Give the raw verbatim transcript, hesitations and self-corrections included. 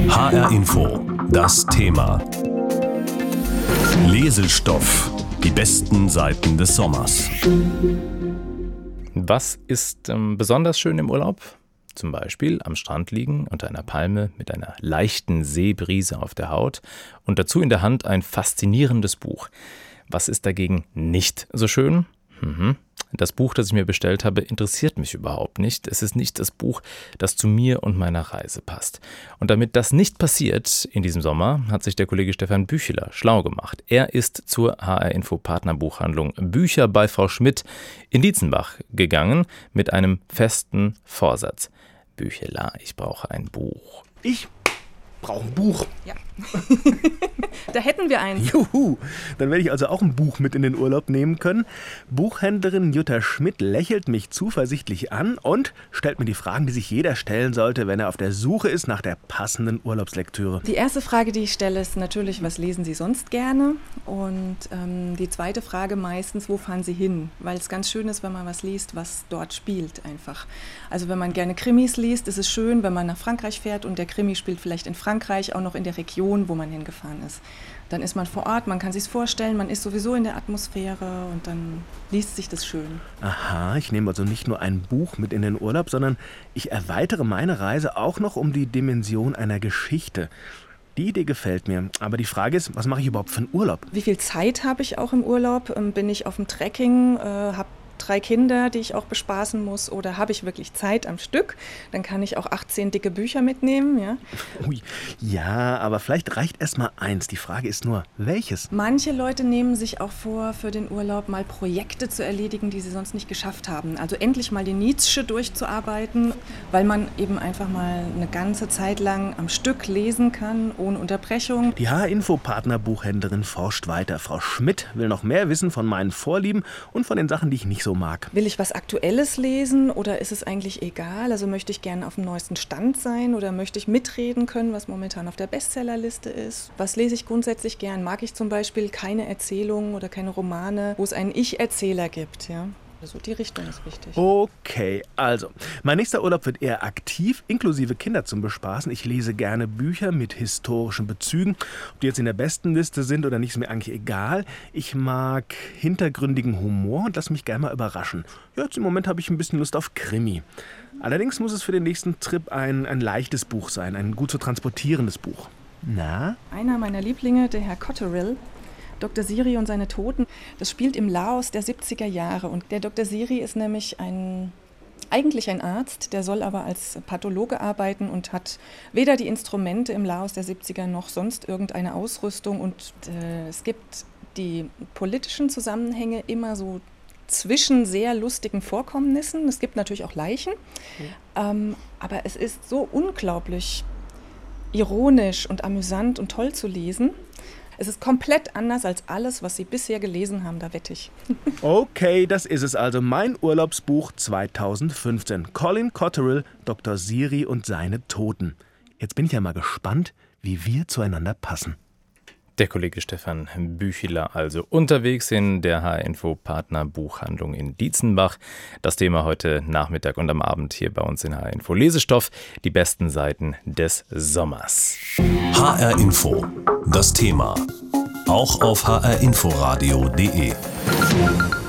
H R Info, das Thema. Lesestoff, die besten Seiten des Sommers. Was ist ähm, besonders schön im Urlaub? Zum Beispiel am Strand liegen, unter einer Palme mit einer leichten Seebrise auf der Haut und dazu in der Hand ein faszinierendes Buch. Was ist dagegen nicht so schön? Mhm. Das Buch, das ich mir bestellt habe, interessiert mich überhaupt nicht. Es ist nicht das Buch, das zu mir und meiner Reise passt. Und damit das nicht passiert in diesem Sommer, hat sich der Kollege Stefan Bücheler schlau gemacht. Er ist zur H R-Info-Partnerbuchhandlung Bücher bei Frau Schmidt in Dietzenbach gegangen mit einem festen Vorsatz. Bücheler, ich brauche ein Buch. Ich brauche ein Buch. Ja. Da hätten wir eins. Juhu, dann werde ich also auch ein Buch mit in den Urlaub nehmen können. Buchhändlerin Jutta Schmidt lächelt mich zuversichtlich an und stellt mir die Fragen, die sich jeder stellen sollte, wenn er auf der Suche ist nach der passenden Urlaubslektüre. Die erste Frage, die ich stelle, ist natürlich, was lesen Sie sonst gerne? Und ähm, die zweite Frage meistens, wo fahren Sie hin? Weil es ganz schön ist, wenn man was liest, was dort spielt einfach. Also wenn man gerne Krimis liest, ist es schön, wenn man nach Frankreich fährt und der Krimi spielt vielleicht in Frankreich, auch noch in der Region, wo man hingefahren ist. Dann ist man vor Ort, man kann sich's vorstellen, man ist sowieso in der Atmosphäre und dann liest sich das schön. Aha, ich nehme also nicht nur ein Buch mit in den Urlaub, sondern ich erweitere meine Reise auch noch um die Dimension einer Geschichte. Die Idee gefällt mir, aber die Frage ist, was mache ich überhaupt für einen Urlaub? Wie viel Zeit habe ich auch im Urlaub? Bin ich auf dem Trekking, äh, habe drei Kinder, die ich auch bespaßen muss, oder habe ich wirklich Zeit am Stück? Dann kann ich auch achtzehn dicke Bücher mitnehmen. Ja, Ui, ja, aber vielleicht reicht erst mal eins. Die Frage ist nur, welches? Manche Leute nehmen sich auch vor, für den Urlaub mal Projekte zu erledigen, die sie sonst nicht geschafft haben. Also endlich mal die Nietzsche durchzuarbeiten, weil man eben einfach mal eine ganze Zeit lang am Stück lesen kann, ohne Unterbrechung. Die H R-Info-Partnerbuchhändlerin forscht weiter. Frau Schmidt will noch mehr wissen von meinen Vorlieben und von den Sachen, die ich nicht so mag. Will ich was Aktuelles lesen oder ist es eigentlich egal? Also möchte ich gerne auf dem neuesten Stand sein oder möchte ich mitreden können, was momentan auf der Bestsellerliste ist? Was lese ich grundsätzlich gern? Mag ich zum Beispiel keine Erzählungen oder keine Romane, wo es einen Ich-Erzähler gibt? Ja? Also die Richtung ist wichtig. Okay, also, mein nächster Urlaub wird eher aktiv, inklusive Kinder zum Bespaßen. Ich lese gerne Bücher mit historischen Bezügen. Ob die jetzt in der besten Liste sind oder nicht, ist mir eigentlich egal. Ich mag hintergründigen Humor und lass mich gerne mal überraschen. Ja, jetzt im Moment habe ich ein bisschen Lust auf Krimi. Allerdings muss es für den nächsten Trip ein, ein leichtes Buch sein, ein gut zu transportierendes Buch. Na? Einer meiner Lieblinge, der Herr Cotterill, Doktor Siri und seine Toten, das spielt im Laos der siebziger Jahre. Und der Doktor Siri ist nämlich ein, eigentlich ein Arzt, der soll aber als Pathologe arbeiten und hat weder die Instrumente im Laos der siebziger noch sonst irgendeine Ausrüstung. Und äh, es gibt die politischen Zusammenhänge immer so zwischen sehr lustigen Vorkommnissen. Es gibt natürlich auch Leichen, mhm. ähm, aber es ist so unglaublich ironisch und amüsant und toll zu lesen. Es ist komplett anders als alles, was Sie bisher gelesen haben, da wette ich. Okay, das ist es also. Mein Urlaubsbuch zweitausendfünfzehn. Colin Cotterill, Doktor Siri und seine Toten. Jetzt bin ich ja mal gespannt, wie wir zueinander passen. Der Kollege Stefan Bücheler also unterwegs in der H R-Info-Partnerbuchhandlung in Dietzenbach. Das Thema heute Nachmittag und am Abend hier bei uns in H R-Info Lesestoff. Die besten Seiten des Sommers. H R-Info, das Thema. Auch auf h r info radio punkt d e.